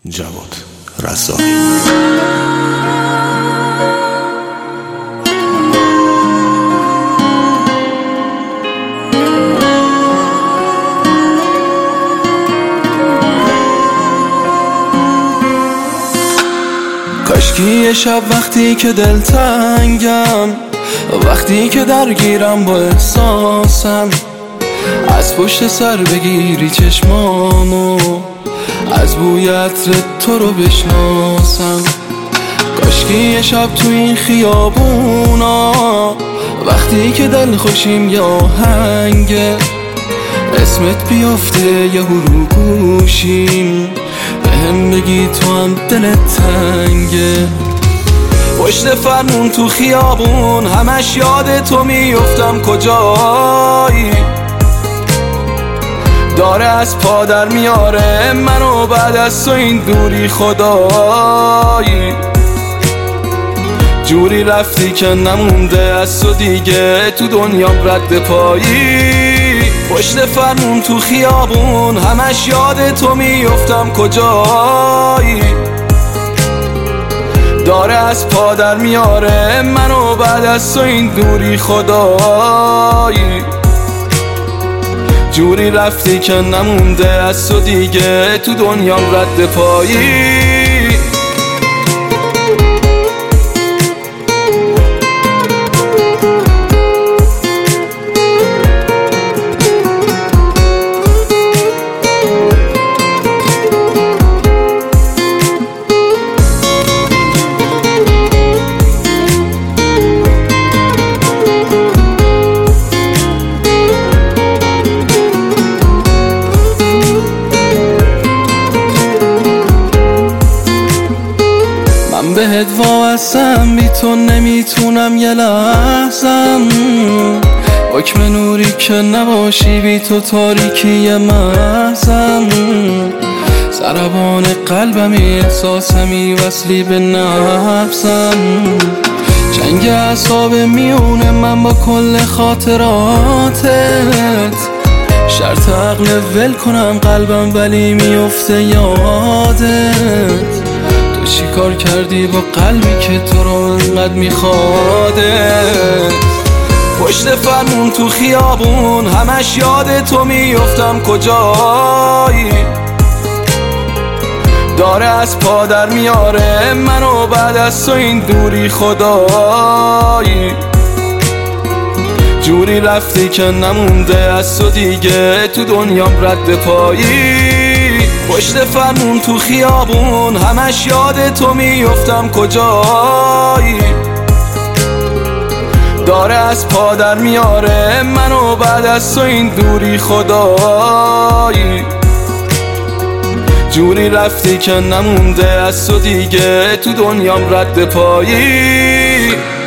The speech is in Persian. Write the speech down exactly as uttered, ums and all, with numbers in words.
جواد رضایی. کاشکی یه شب وقتی که دلتنگم، وقتی که درگیرم با احساسم، از پشت سر بگیری چشمامو، از بوی عطر تو رو بشناسم. کاشکی یه شب تو این خیابونا، وقتی که دل خوشیم یه آهنگه، اسمت بیافته یه رو گوشیم، بهم بگی تو هم دلت تنگه. پشت فرمون تو خیابون همش یاد تو میافتم، کجایی؟ داره از پا در میاره منو بعد از تو این دوری، خدایی جوری رفتی که نمونده از تو دیگه تو دنیام رد پایی. پشت فرمون تو خیابون همش یاد تو میافتم، کجایی؟ داره از پا در میاره منو بعد از تو این دوری، خدایی جوری رفتی که نمونده از تو دیگه تو دنیام رد پایی. بهت واسم، بی تو نمیتونم یه لحظم، حکم نوری که نباشی بی تو تاریکی محضم. ضربان قلبمی احساسمی وصلی به نفسم، جنگ اعصاب میونه من با کل خاطراتت. شرط عقل ول کنم قلبم ولی میفته یادت. چی کار کردی با قلبی که تو رو انقدر میخوادت؟ پشت فرمون تو خیابون همش یاد تو میافتم، کجایی؟ داره از پا در میاره منو بعد از تو این دوری، خدایی جوری رفتی که نمونده از تو دیگه تو دنیام رد پایی. پشت فرمون تو خیابون همش یاد تو میافتم، کجایی؟ داره از پا در میاره منو بعد از تو این دوری، خدایی جوری رفتی که نمونده از تو دیگه تو دنیام رد پایی.